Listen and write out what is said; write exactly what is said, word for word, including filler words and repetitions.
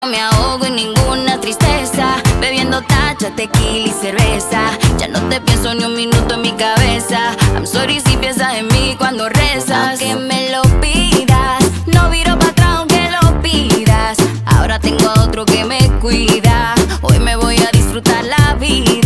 Me ahogo en ninguna tristeza, bebiendo tacha, tequila y cerveza. Ya no te pienso ni un minuto en mi cabeza. I'm sorry si piensas en mí cuando rezas. Aunque me lo pidas, no viro para atrás aunque lo pidas. Ahora tengo a otro que me cuida. Hoy me voy a disfrutar la vida.